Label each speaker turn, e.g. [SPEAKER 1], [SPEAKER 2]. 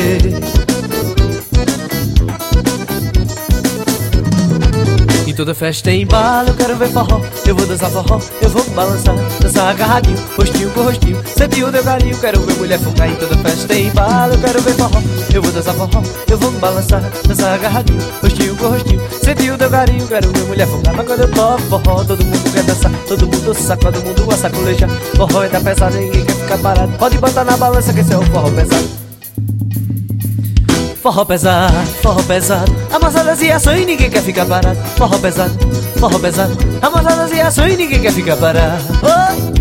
[SPEAKER 1] Em toda festa tem embalo, eu quero ver forró. Eu vou dançar forró, eu vou balançar. Dançar agarradinho, rostinho com rostinho. Sentir o teu carinho, quero ver mulher fungar. Em toda festa tem embalo, eu quero ver forró. Eu vou dançar forró, eu vou balançar. Dançar agarradinho, rostinho com rostinho. Sentir o teu carinho, quero ver mulher fungar. Mas quando eu toco forró, todo mundo quer dançar. Todo mundo saca, todo mundo a sacolejar. Forró é da pesada, ninguém quer ficar parado. Pode botar na balança que esse é o forró pesado. Forró pesado, amassadas e ações, ninguém quer ficar parado. Forró pesado, amassadas e ações, ninguém quer ficar parado. Oh!